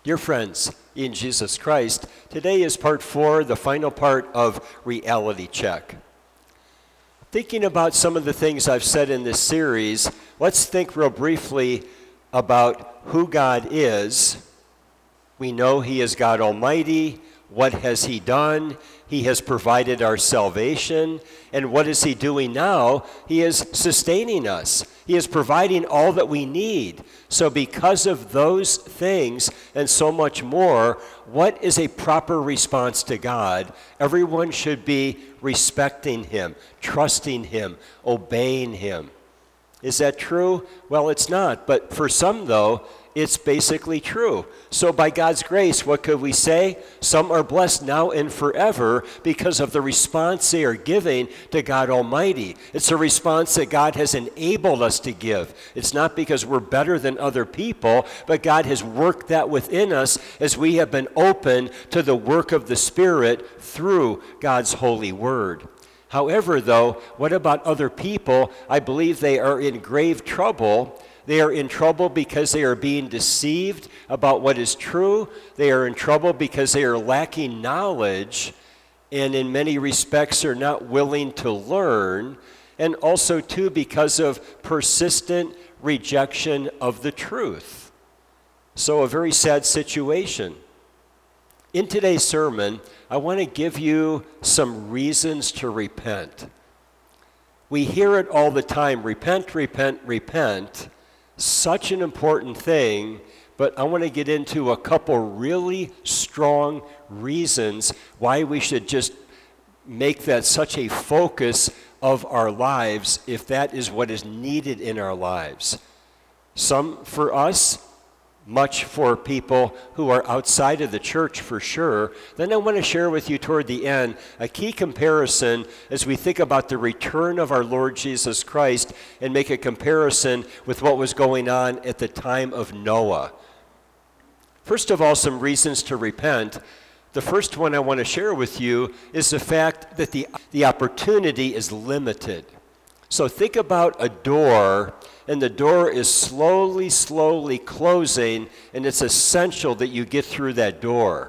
Dear friends, in Jesus Christ, today is part 4, the final part of Reality Check. Thinking about some of the things I've said in this series, let's think real briefly about who God is. We know He is God Almighty. What has He done? He has provided our salvation. And what is He doing now? He is sustaining us. He is providing all that we need. So because of those things and so much more, what is a proper response to God? Everyone should be respecting Him, trusting Him, obeying Him. Is that true? Well, it's not. But for some, though, it's basically true. So by God's grace, what could we say? Some are blessed now and forever because of the response they are giving to God Almighty. It's a response that God has enabled us to give. It's not because we're better than other people, but God has worked that within us as we have been open to the work of the Spirit through God's holy word. However, though, what about other people? I believe they are in grave trouble. They are in trouble because they are being deceived about what is true. They are in trouble because they are lacking knowledge and in many respects are not willing to learn. And also, too, because of persistent rejection of the truth. So a very sad situation. In today's sermon, I want to give you some reasons to repent. We hear it all the time, repent, repent, repent. Such an important thing, but I want to get into a couple really strong reasons why we should just make that such a focus of our lives if that is what is needed in our lives. Some for us, much for people who are outside of the church for sure. Then I want to share with you toward the end a key comparison as we think about the return of our Lord Jesus Christ and make a comparison with what was going on at the time of Noah. First of all, some reasons to repent. The first one I want to share with you is the fact that the opportunity is limited. So think about a door, and the door is slowly closing, and it's essential that you get through that door.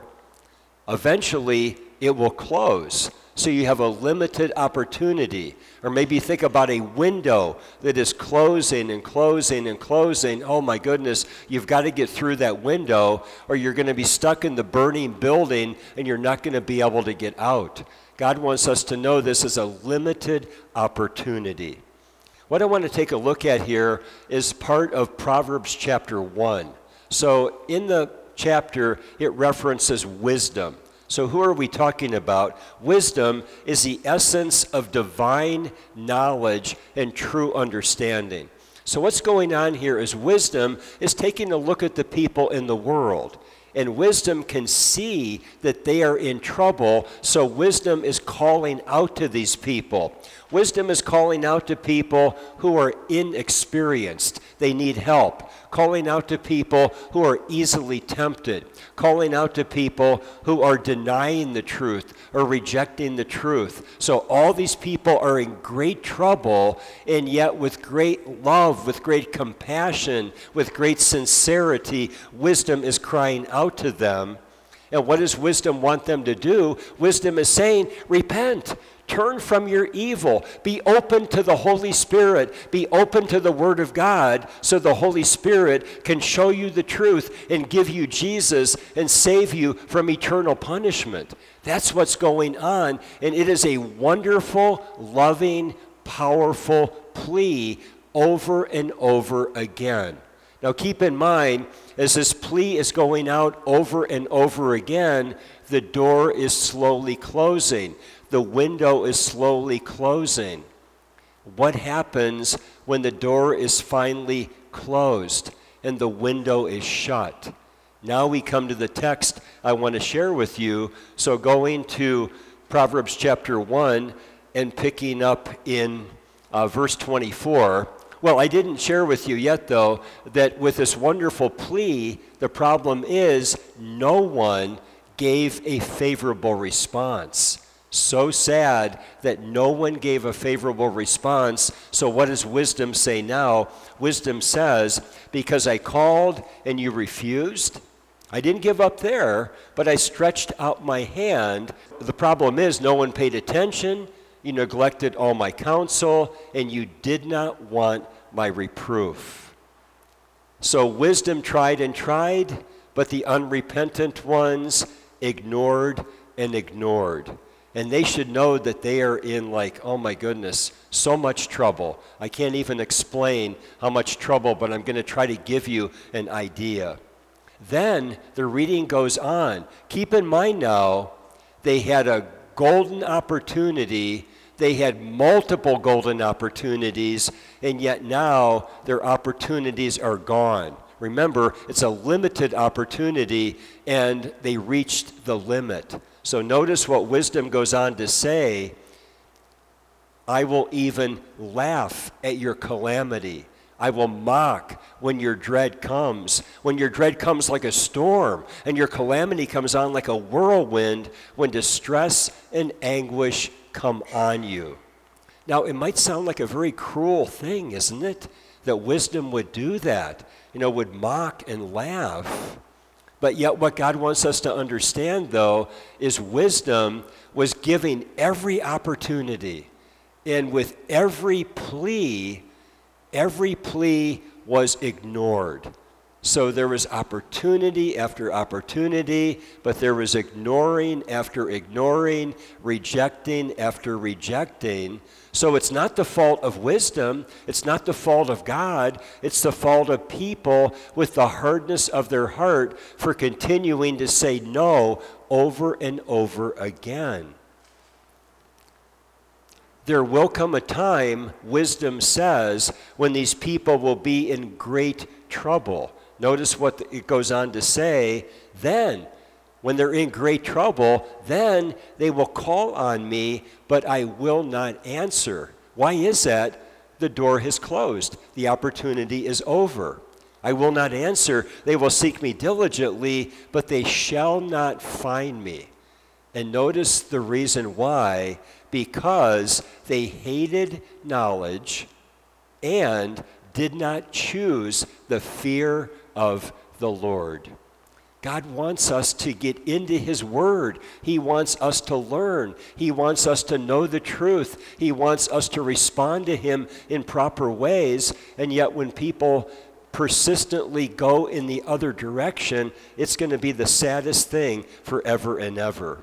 Eventually, it will close, so you have a limited opportunity. Or maybe think about a window that is closing and closing and closing. Oh my goodness, you've got to get through that window, or you're going to be stuck in the burning building, and you're not going to be able to get out. God wants us to know this is a limited opportunity. What I want to take a look at here is part of Proverbs chapter 1. So in the chapter, it references wisdom. So who are we talking about? Wisdom is the essence of divine knowledge and true understanding. So what's going on here is wisdom is taking a look at the people in the world. And wisdom can see that they are in trouble, so wisdom is calling out to these people. Wisdom is calling out to people who are inexperienced. They need help. Calling out to people who are easily tempted. Calling out to people who are denying the truth or rejecting the truth. So all these people are in great trouble, and yet with great love, with great compassion, with great sincerity, wisdom is crying out to them. And what does wisdom want them to do? Wisdom is saying, repent. Turn from your evil. Be open to the Holy Spirit. Be open to the Word of God so the Holy Spirit can show you the truth and give you Jesus and save you from eternal punishment. That's what's going on, and it is a wonderful, loving, powerful plea over and over again. Now keep in mind, as this plea is going out over and over again, the door is slowly closing. The window is slowly closing. What happens when the door is finally closed and the window is shut? Now we come to the text I want to share with you. So going to Proverbs chapter 1 and picking up in verse 24. Well, I didn't share with you yet, though, that with this wonderful plea, the problem is no one gave a favorable response. So sad that no one gave a favorable response. So what does wisdom say now? Wisdom says, because I called and you refused, I didn't give up there, but I stretched out my hand. The problem is no one paid attention. You neglected all my counsel, and you did not want my reproof. So wisdom tried and tried, but the unrepentant ones ignored and ignored. And they should know that they are in, like, oh my goodness, so much trouble. I can't even explain how much trouble, but I'm going to try to give you an idea. Then the reading goes on. Keep in mind now, they had a golden opportunity. They had multiple golden opportunities, and yet now their opportunities are gone. Remember, it's a limited opportunity, and they reached the limit. So notice what wisdom goes on to say. I will even laugh at your calamity. I will mock when your dread comes. When your dread comes like a storm, and your calamity comes on like a whirlwind, when distress and anguish come on you. Now, it might sound like a very cruel thing, isn't it? That wisdom would do that, would mock and laugh. But yet what God wants us to understand, though, is wisdom was giving every opportunity. And with every plea was ignored. So there was opportunity after opportunity, but there was ignoring after ignoring, rejecting after rejecting. So it's not the fault of wisdom, it's not the fault of God, it's the fault of people with the hardness of their heart for continuing to say no over and over again. There will come a time, wisdom says, when these people will be in great trouble. Notice what it goes on to say. Then, when they're in great trouble, then they will call on me, but I will not answer. Why is that? The door has closed. The opportunity is over. I will not answer. They will seek me diligently, but they shall not find me. And notice the reason why. Because they hated knowledge and did not choose the fear of the Lord. God wants us to get into His Word. He wants us to learn. He wants us to know the truth. He wants us to respond to Him in proper ways. And yet when people persistently go in the other direction, it's going to be the saddest thing forever and ever.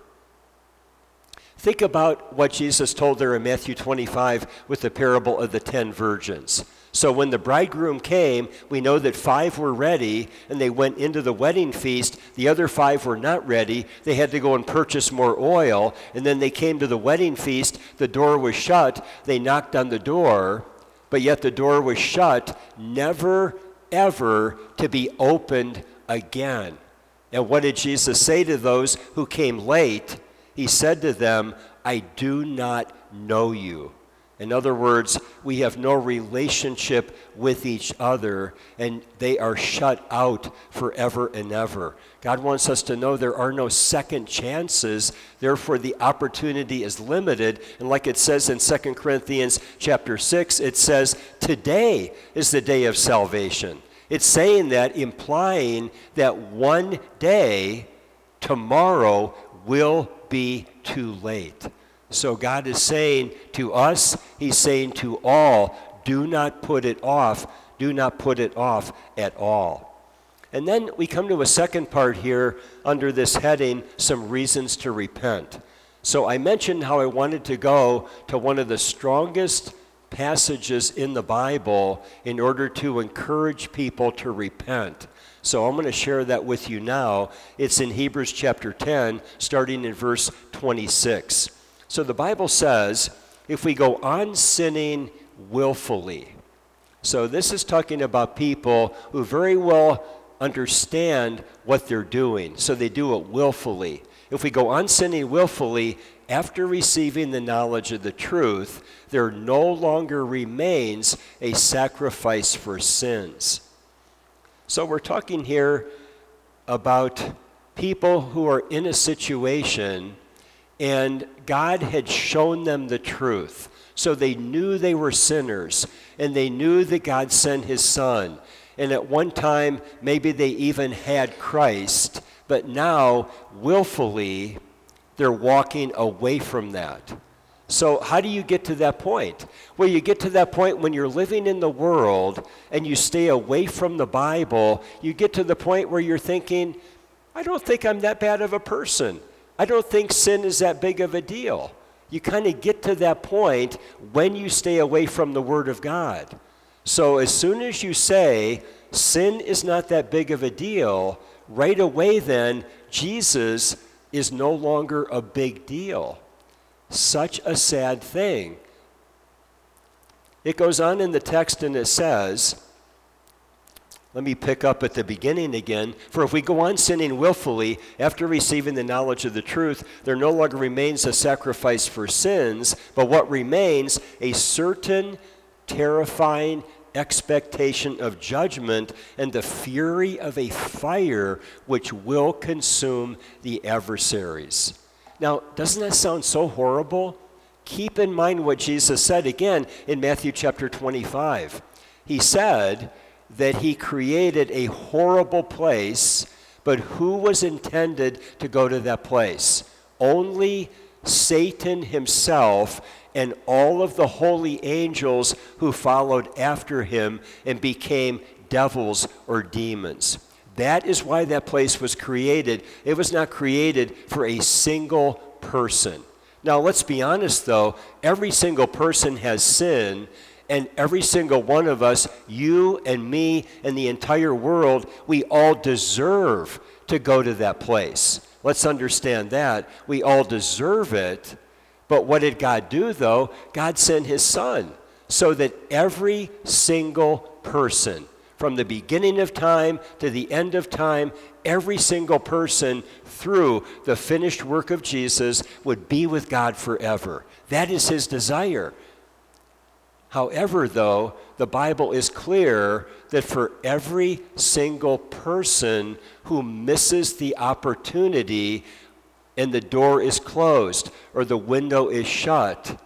Think about what Jesus told there in Matthew 25 with the parable of the 10 virgins. So when the bridegroom came, we know that 5 were ready, and they went into the wedding feast. The other 5 were not ready. They had to go and purchase more oil, and then they came to the wedding feast. The door was shut. They knocked on the door, but yet the door was shut, never, ever to be opened again. And what did Jesus say to those who came late? He said to them, I do not know you. In other words, we have no relationship with each other, and they are shut out forever and ever. God wants us to know there are no second chances, therefore the opportunity is limited. And like it says in 2 Corinthians chapter 6, it says, today is the day of salvation. It's saying that, implying that one day, tomorrow, will be too late. So God is saying to us, He's saying to all, do not put it off. Do not put it off at all. And then we come to a second part here under this heading, some reasons to repent. So I mentioned how I wanted to go to one of the strongest passages in the Bible in order to encourage people to repent. So I'm going to share that with you now. It's in Hebrews chapter 10, starting in verse 26. So the Bible says, if we go on sinning willfully. So this is talking about people who very well understand what they're doing. So they do it willfully. If we go on sinning willfully, after receiving the knowledge of the truth, there no longer remains a sacrifice for sins. So we're talking here about people who are in a situation and God had shown them the truth. So they knew they were sinners, and they knew that God sent His Son. And at one time, maybe they even had Christ, but now, willfully, they're walking away from that. So how do you get to that point? Well, you get to that point when you're living in the world and you stay away from the Bible. You get to the point where you're thinking, I don't think I'm that bad of a person. I don't think sin is that big of a deal. You kind of get to that point when you stay away from the Word of God. So as soon as you say, sin is not that big of a deal, right away then, Jesus is no longer a big deal. Such a sad thing. It goes on in the text and it says, let me pick up at the beginning again. For if we go on sinning willfully after receiving the knowledge of the truth, there no longer remains a sacrifice for sins, but what remains, a certain terrifying expectation of judgment and the fury of a fire which will consume the adversaries. Now, doesn't that sound so horrible? Keep in mind what Jesus said again in Matthew chapter 25. He said that he created a horrible place, but who was intended to go to that place? Only Satan himself and all of the holy angels who followed after him and became devils or demons. That is why that place was created. It was not created for a single person. Now, let's be honest, though. Every single person has sin, and every single one of us, you and me and the entire world, we all deserve to go to that place. Let's understand that. We all deserve it. But what did God do, though? God sent his Son so that every single person, from the beginning of time to the end of time, every single person through the finished work of Jesus would be with God forever. That is his desire. However, though, the Bible is clear that for every single person who misses the opportunity and the door is closed or the window is shut,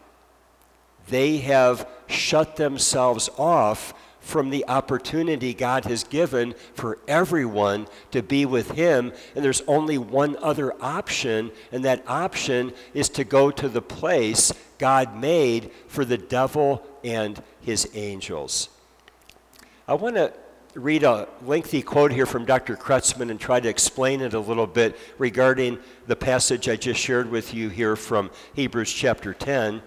they have shut themselves off from the opportunity God has given for everyone to be with him. And there's only one other option, and that option is to go to the place God made for the devil and his angels. I want to read a lengthy quote here from Dr. Kretzmann and try to explain it a little bit regarding the passage I just shared with you here from Hebrews chapter 10.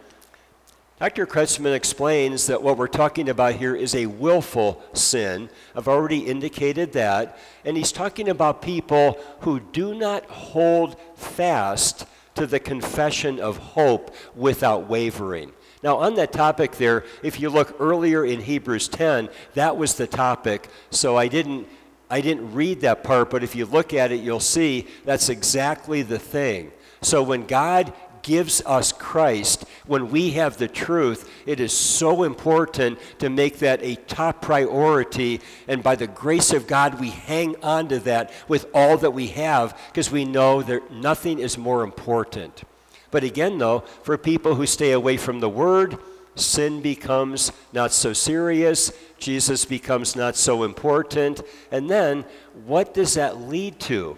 Dr. Kretzmann explains that what we're talking about here is a willful sin. I've already indicated that. And he's talking about people who do not hold fast to the confession of hope without wavering. Now, on that topic there, if you look earlier in Hebrews 10, that was the topic. So I didn't read that part, but if you look at it, you'll see that's exactly the thing. So when God gives us Christ, when we have the truth, it is so important to make that a top priority, and by the grace of God, we hang on to that with all that we have, because we know that nothing is more important. But again, though, for people who stay away from the Word, sin becomes not so serious, Jesus becomes not so important, and then what does that lead to?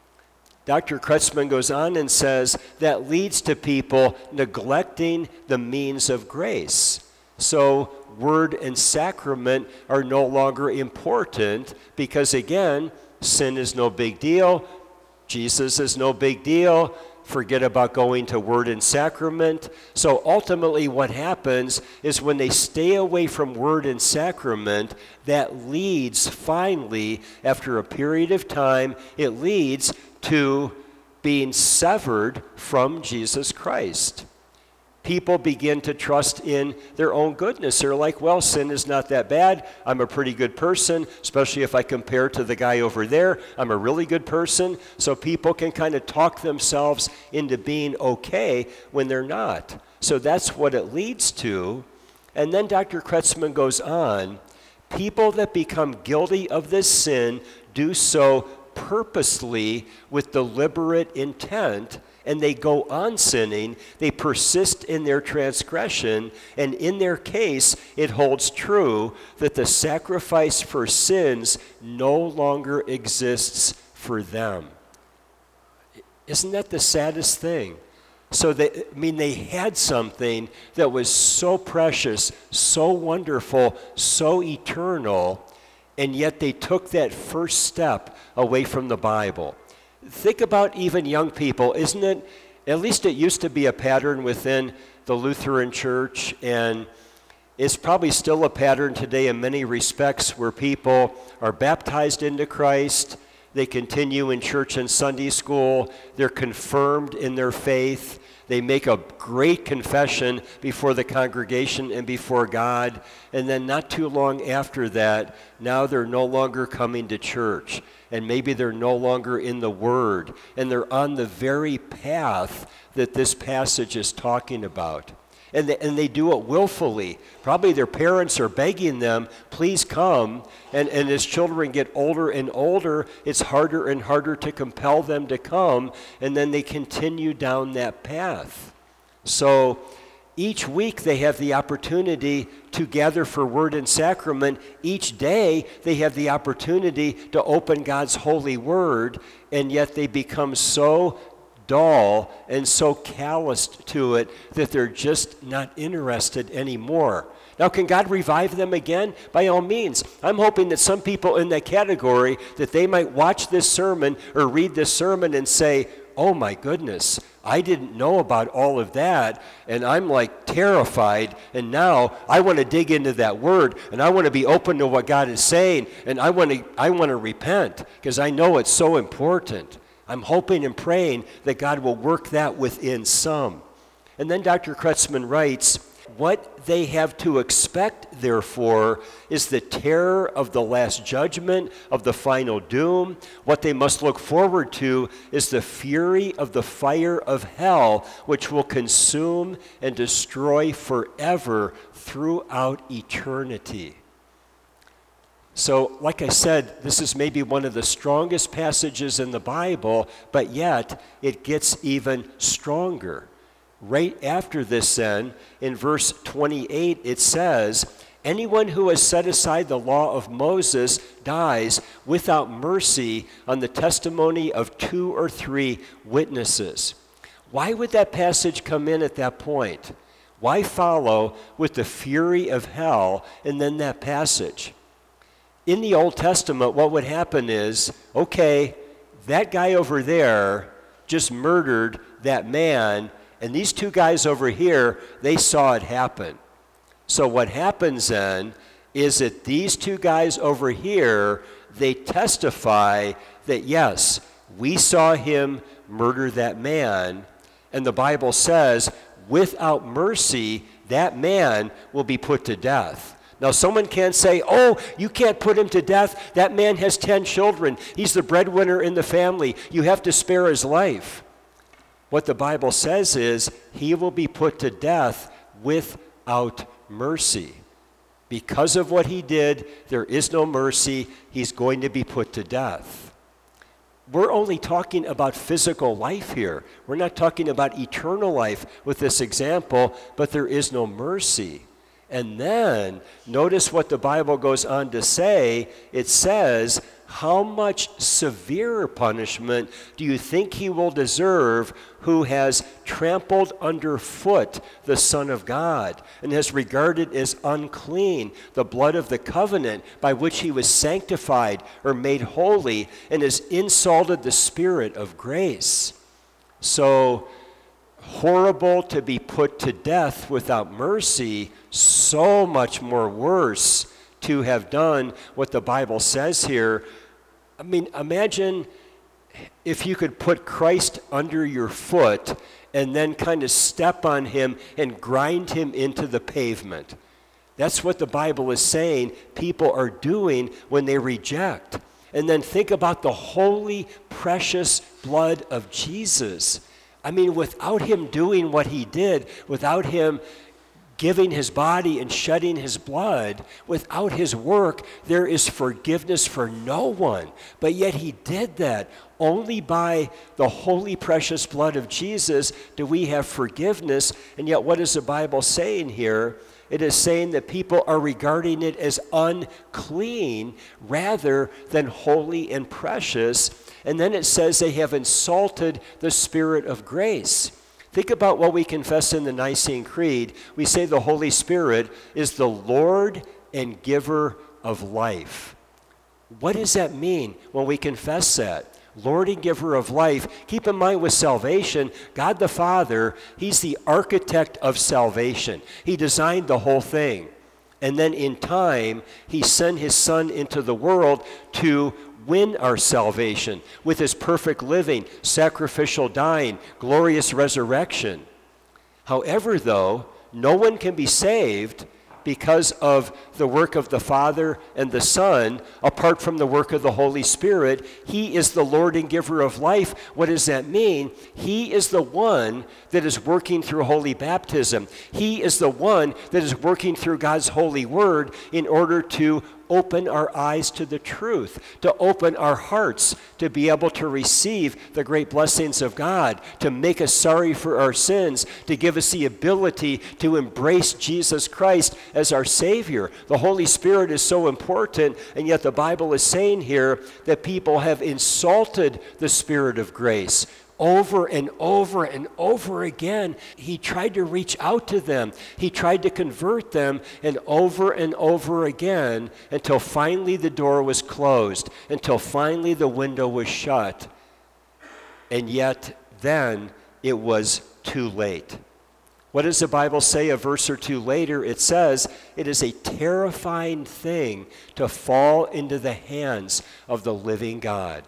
Dr. Kretzmann goes on and says that leads to people neglecting the means of grace. So word and sacrament are no longer important because, again, sin is no big deal. Jesus is no big deal. Forget about going to word and sacrament. So ultimately what happens is when they stay away from word and sacrament, that leads finally, after a period of time, it leads to being severed from Jesus Christ. People begin to trust in their own goodness. They're like, well, sin is not that bad. I'm a pretty good person, especially if I compare to the guy over there. I'm a really good person. So people can kind of talk themselves into being okay when they're not. So that's what it leads to. And then Dr. Kretzmann goes on, people that become guilty of this sin do so purposely with deliberate intent, and they go on sinning, they persist in their transgression, and in their case, it holds true that the sacrifice for sins no longer exists for them. Isn't that the saddest thing? So they had something that was so precious, so wonderful, so eternal, and yet they took that first step away from the Bible. Think about even young people, isn't it? At least it used to be a pattern within the Lutheran Church, and it's probably still a pattern today in many respects where people are baptized into Christ, they continue in church and Sunday school, they're confirmed in their faith, they make a great confession before the congregation and before God, and then not too long after that, now they're no longer coming to church, and maybe they're no longer in the Word, and they're on the very path that this passage is talking about. And they do it willfully. Probably their parents are begging them, please come. And as children get older and older, it's harder and harder to compel them to come. And then they continue down that path. So each week they have the opportunity to gather for word and sacrament. Each day they have the opportunity to open God's holy word. And yet they become so dull and so calloused to it that they're just not interested anymore. Now, can God revive them again? By all means. I'm hoping that some people in that category, that they might watch this sermon or read this sermon and say, oh my goodness, I didn't know about all of that, and I'm like terrified, and now I want to dig into that word, and I want to be open to what God is saying, and I want to repent, because I know it's so important. I'm hoping and praying that God will work that within some. And then Dr. Kretzmann writes, what they have to expect, therefore, is the terror of the last judgment, of the final doom. What they must look forward to is the fury of the fire of hell, which will consume and destroy forever throughout eternity. So, like I said, this is maybe one of the strongest passages in the Bible, but yet it gets even stronger. Right after this then, in verse 28, it says, anyone who has set aside the law of Moses dies without mercy on the testimony of 2 or 3 witnesses. Why would that passage come in at that point? Why follow with the fury of hell and then that passage? In the Old Testament, what would happen is, okay, that guy over there just murdered that man, and these 2 guys over here, they saw it happen. So what happens then is that these 2 guys over here, they testify that, yes, we saw him murder that man, and the Bible says, without mercy, that man will be put to death. Now, someone can't say, oh, you can't put him to death. That man has 10 children. He's the breadwinner in the family. You have to spare his life. What the Bible says is he will be put to death without mercy. Because of what he did, there is no mercy. He's going to be put to death. We're only talking about physical life here. We're not talking about eternal life with this example, but there is no mercy. And then, notice what the Bible goes on to say. It says, how much severer punishment do you think he will deserve who has trampled underfoot the Son of God and has regarded as unclean the blood of the covenant by which he was sanctified or made holy and has insulted the Spirit of grace? So, horrible to be put to death without mercy, so much more worse to have done what the Bible says here. I mean, imagine if you could put Christ under your foot and then kind of step on him and grind him into the pavement. That's what the Bible is saying people are doing when they reject. And then think about the holy, precious blood of Jesus. I mean, without him doing what he did, without him giving his body and shedding his blood, without his work, there is forgiveness for no one. But yet he did that. Only by the holy, precious blood of Jesus do we have forgiveness. And yet what is the Bible saying here? It is saying that people are regarding it as unclean rather than holy and precious. And then it says they have insulted the Spirit of grace. Think about what we confess in the Nicene Creed. We say the Holy Spirit is the Lord and giver of life. What does that mean when we confess that? Lord and giver of life. Keep in mind with salvation, God the Father, he's the architect of salvation. He designed the whole thing. And then in time, he sent his Son into the world to win our salvation with his perfect living, sacrificial dying, glorious resurrection. However, though, no one can be saved because of the work of the Father and the Son, apart from the work of the Holy Spirit. He is the Lord and giver of life. What does that mean? He is the one that is working through holy baptism. He is the one that is working through God's holy word in order to open our eyes to the truth, to open our hearts, to be able to receive the great blessings of God, to make us sorry for our sins, to give us the ability to embrace Jesus Christ as our Savior. The Holy Spirit is so important, and yet the Bible is saying here that people have insulted the Spirit of grace. Over and over and over again, he tried to reach out to them. He tried to convert them, and over again, until finally the door was closed, until finally the window was shut. And yet, then, it was too late. What does the Bible say a verse or two later? It says, it is a terrifying thing to fall into the hands of the living God.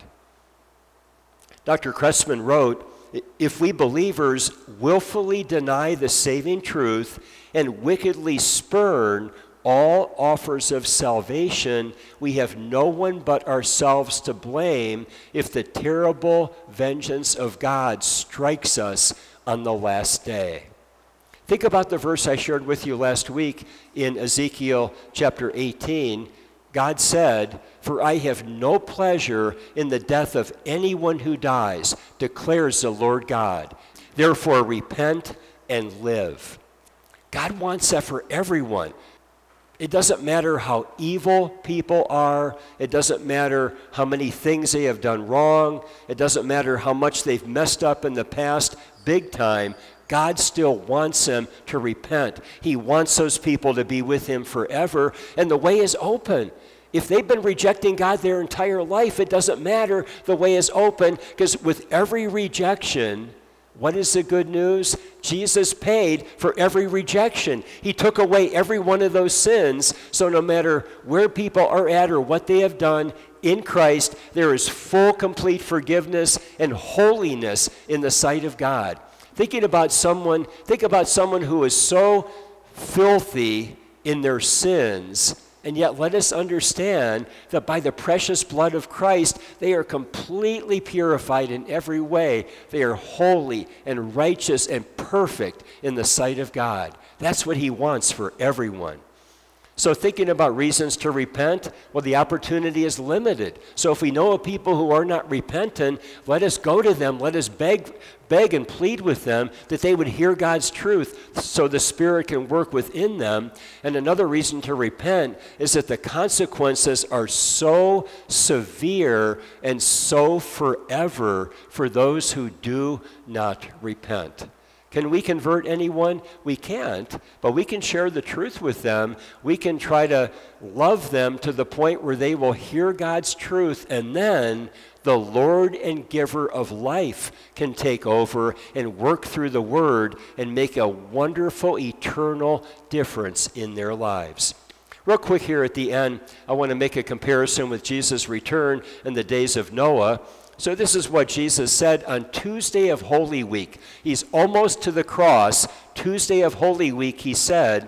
Dr. Cressman wrote, if we believers willfully deny the saving truth and wickedly spurn all offers of salvation, we have no one but ourselves to blame if the terrible vengeance of God strikes us on the last day. Think about the verse I shared with you last week in Ezekiel chapter 18. God said, for I have no pleasure in the death of anyone who dies, declares the Lord God. Therefore repent and live. God wants that for everyone. It doesn't matter how evil people are. It doesn't matter how many things they have done wrong. It doesn't matter how much they've messed up in the past, big time. God still wants them to repent. He wants those people to be with him forever, and the way is open. If they've been rejecting God their entire life, it doesn't matter. The way is open, because with every rejection, what is the good news? Jesus paid for every rejection. He took away every one of those sins, so no matter where people are at or what they have done, in Christ, there is full, complete forgiveness and holiness in the sight of God. Think about someone who is so filthy in their sins, and yet let us understand that by the precious blood of Christ, they are completely purified in every way. They are holy and righteous and perfect in the sight of God. That's what he wants for everyone. So thinking about reasons to repent, well, the opportunity is limited. So if we know of people who are not repentant, let us go to them. Let us beg and plead with them that they would hear God's truth so the Spirit can work within them. And another reason to repent is that the consequences are so severe and so forever for those who do not repent. Can we convert anyone? We can't, but we can share the truth with them. We can try to love them to the point where they will hear God's truth, and then the Lord and giver of life can take over and work through the word and make a wonderful, eternal difference in their lives. Real quick here at the end, I want to make a comparison with Jesus' return in the days of Noah. So this is what Jesus said on Tuesday of Holy Week. He's almost to the cross. Tuesday of Holy Week, he said,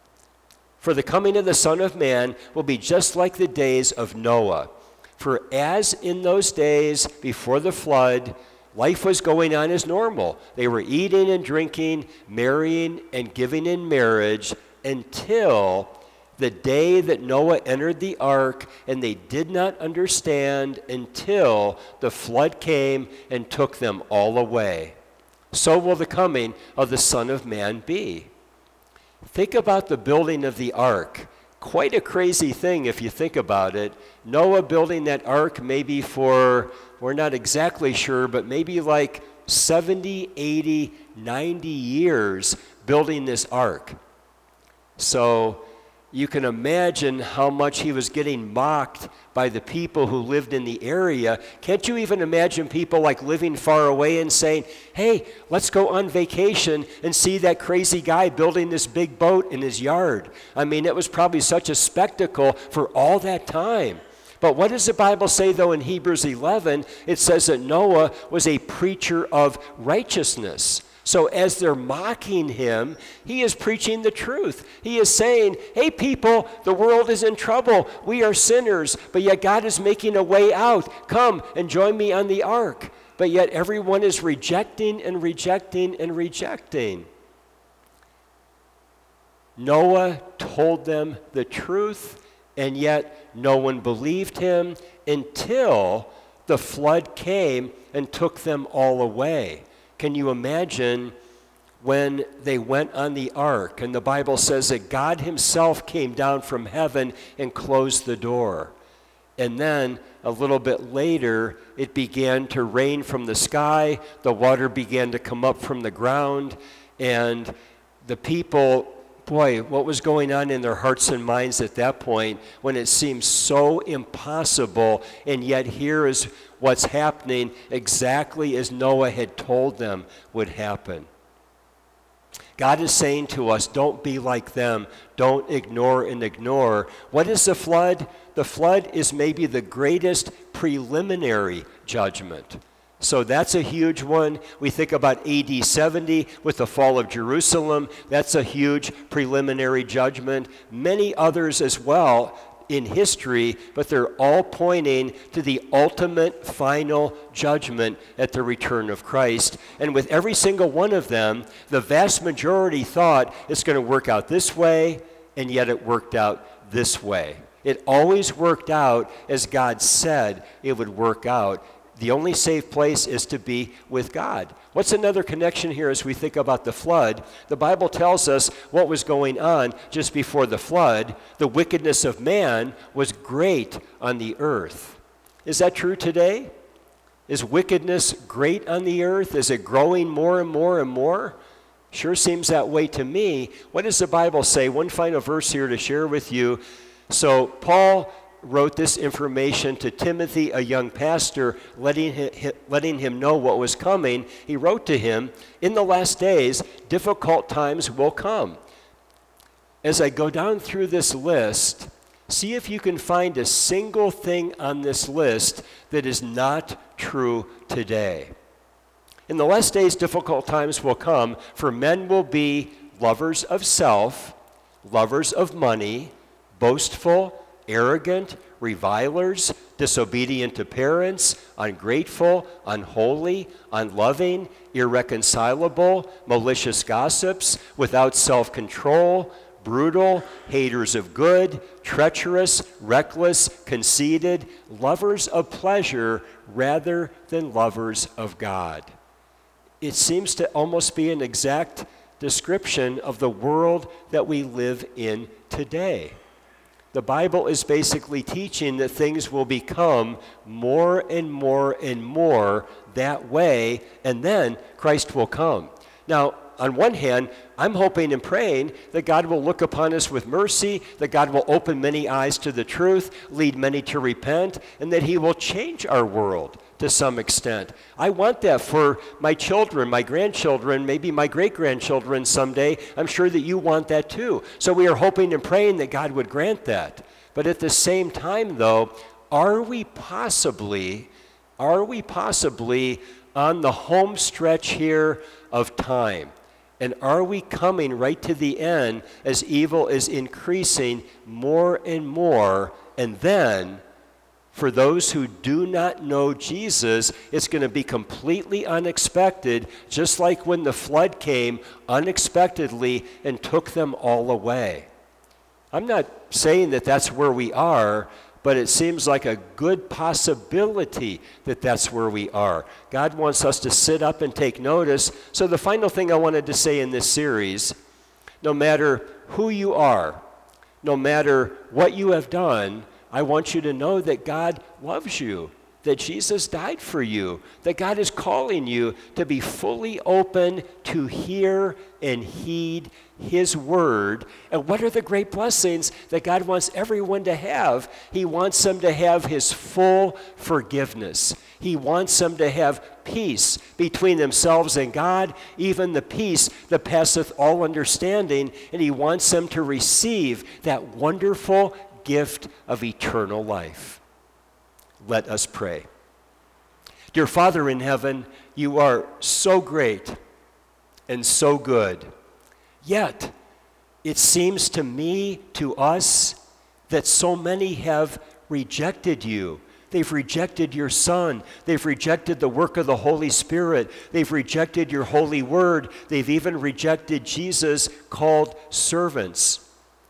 for the coming of the Son of Man will be just like the days of Noah. For as in those days before the flood, Life was going on as normal. They were eating and drinking, marrying and giving in marriage until the day that Noah entered the ark, and they did not understand until the flood came and took them all away. So will the coming of the Son of Man be. Think about the building of the ark. Quite a crazy thing if you think about it. Noah building that ark maybe for, we're not exactly sure, but maybe like 70, 80, 90 years building this ark. So you can imagine how much he was getting mocked by the people who lived in the area. Can't you even imagine people like living far away and saying, hey, let's go on vacation and see that crazy guy building this big boat in his yard? I mean, it was probably such a spectacle for all that time. But what does the Bible say, though, in Hebrews 11? It says that Noah was a preacher of righteousness. So as they're mocking him, he is preaching the truth. He is saying, hey people, the world is in trouble. We are sinners, but yet God is making a way out. Come and join me on the ark. But yet everyone is rejecting and rejecting and rejecting. Noah told them the truth, and yet no one believed him until the flood came and took them all away. Can you imagine when they went on the ark, and the Bible says that God himself came down from heaven and closed the door. And then a little bit later, it began to rain from the sky, the water began to come up from the ground, and the people, boy, what was going on in their hearts and minds at that point when it seemed so impossible, and yet here is what's happening exactly as Noah had told them would happen. God is saying to us, don't be like them. Don't ignore and ignore. What is the flood? The flood is maybe the greatest preliminary judgment. So that's a huge one. We think about AD 70 with the fall of Jerusalem. That's a huge preliminary judgment. Many others as well in history, but they're all pointing to the ultimate final judgment at the return of Christ. And with every single one of them, the vast majority thought it's going to work out this way, and yet it worked out this way. It always worked out as God said it would work out. The only safe place is to be with God. What's another connection here as we think about the flood? The Bible tells us what was going on just before the flood. The wickedness of man was great on the earth. Is that true today? Is wickedness great on the earth? Is it growing more and more and more? Sure seems that way to me. What does the Bible say? One final verse here to share with you. So Paul wrote this information to Timothy, a young pastor, letting him know what was coming. He wrote to him, in the last days, difficult times will come. As I go down through this list, see if you can find a single thing on this list that is not true today. In the last days, difficult times will come, for men will be lovers of self, lovers of money, boastful, arrogant, revilers, disobedient to parents, ungrateful, unholy, unloving, irreconcilable, malicious gossips, without self-control, brutal, haters of good, treacherous, reckless, conceited, lovers of pleasure rather than lovers of God. It seems to almost be an exact description of the world that we live in today. The Bible is basically teaching that things will become more and more and more that way, and then Christ will come. Now, on one hand, I'm hoping and praying that God will look upon us with mercy, that God will open many eyes to the truth, lead many to repent, and that he will change our world to some extent. I want that for my children, my grandchildren, maybe my great-grandchildren someday. I'm sure that you want that too. So we are hoping and praying that God would grant that. But at the same time, though, are we possibly on the home stretch here of time? And are we coming right to the end as evil is increasing more and more, and then For those who do not know Jesus, it's going to be completely unexpected, just like when the flood came unexpectedly and took them all away. I'm not saying that that's where we are, but it seems like a good possibility that that's where we are. God wants us to sit up and take notice. So the final thing I wanted to say in this series, no matter who you are, no matter what you have done, I want you to know that God loves you, that Jesus died for you, that God is calling you to be fully open to hear and heed His word. And what are the great blessings that God wants everyone to have? He wants them to have His full forgiveness. He wants them to have peace between themselves and God, even the peace that passeth all understanding. And He wants them to receive that wonderful gift of eternal life. Let us pray. Dear Father in heaven, you are so great and so good. Yet, it seems to me, to us, that so many have rejected you. They've rejected your Son. They've rejected the work of the Holy Spirit. They've rejected your holy word. They've even rejected Jesus called servants.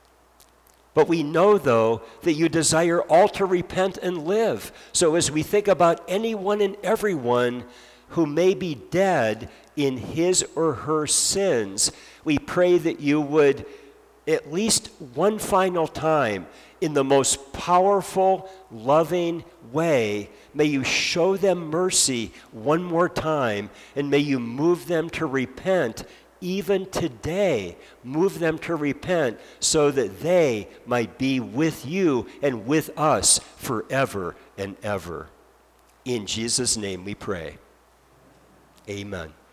But we know, though, that you desire all to repent and live. So as we think about anyone and everyone who may be dead in his or her sins, we pray that you would, at least one final time, in the most powerful, loving way, may you show them mercy one more time, and may you move them to repent even today. Move them to repent so that they might be with you and with us forever and ever. In Jesus' name we pray. Amen.